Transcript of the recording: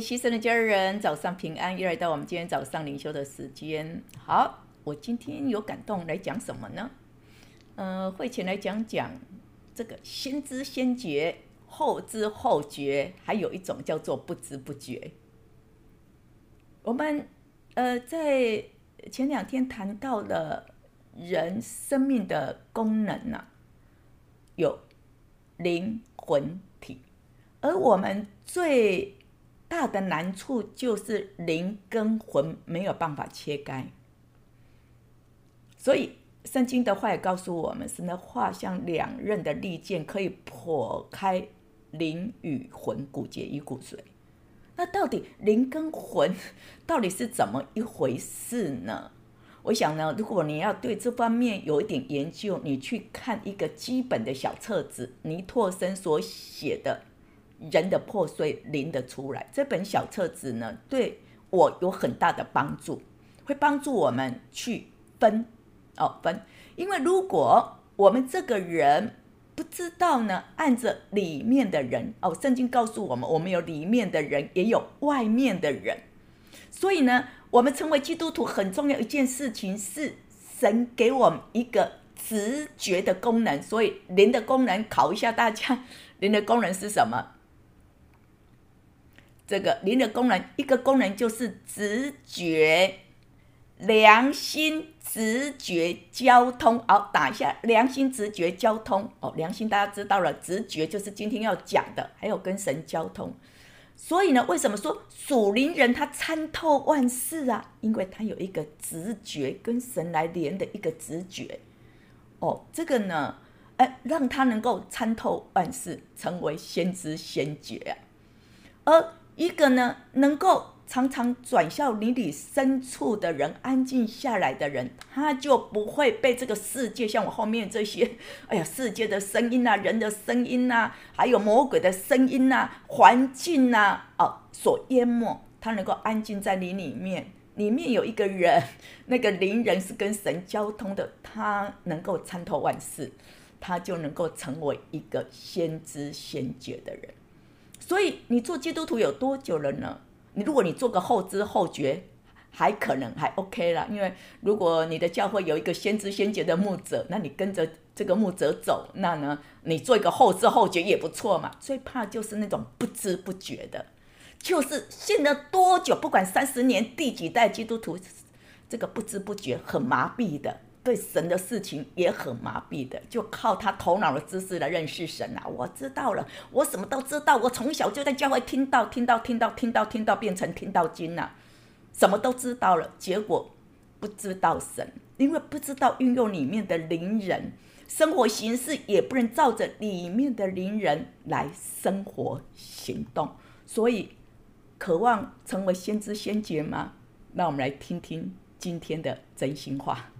牺牲的家人，早上平安，又来到我们今天早上灵修的时间。好，我今天有感动来讲什么呢？会前来讲这个先知先觉、后知后觉，还有一种叫做不知不觉。我们在前2天谈到了人生命的功能啊，有灵魂体，而我们最大的难处就是灵跟魂没有办法切开。所以圣经的话也告诉我们，神的话像2刃的利剑，可以剖开灵与魂，骨节与骨髓。那到底灵跟魂到底是怎么一回事呢？我想呢，如果你要对这方面有一点研究，你去看一个基本的小册子，尼托生所写的人的破碎，灵的出来，这本小册子呢，对我有很大的帮助，会帮助我们去分。因为如果我们这个人不知道呢，按着里面的人，圣经告诉我们，我们有里面的人，也有外面的人。所以呢，我们成为基督徒很重要一件事情是，神给我们一个直觉的功能。所以灵的功能，考一下大家，灵的功能是什么？这个灵的功能，一个功能就是直觉、良心、直觉、交通。好，打一下良心、直觉、交通。良心大家知道了，直觉就是今天要讲的，还有跟神交通。所以呢，为什么说属灵人他参透万事啊？因为他有一个直觉，跟神来连的一个直觉。这个呢，让他能够参透万事，成为先知先觉啊。而一个呢，能够常常转向灵里深处的人，安静下来的人，他就不会被这个世界，像我后面这些，世界的声音啊，人的声音啊，还有魔鬼的声音啊，环境啊，所淹没。他能够安静在灵里面，里面有一个人，那个灵人是跟神交通的，他能够参透万事，他就能够成为一个先知先觉的人。所以你做基督徒有多久了呢？如果你做个后知后觉，还可能还 OK 啦。因为如果你的教会有一个先知先觉的牧者，那你跟着这个牧者走，那呢，你做一个后知后觉也不错嘛。最怕就是那种不知不觉的，就是信了多久，不管30年第几代基督徒，这个不知不觉很麻痹的，对神的事情也很麻痹的，就靠他头脑的知识来认识神啊。我知道了，我什么都知道，我从小就在教会听到，变成听到经啊，什么都知道了，结果不知道神，因为不知道运用里面的灵人，生活形式也不能照着里面的灵人来生活行动。所以渴望成为先知先觉吗？那我们来听听今天的真心话。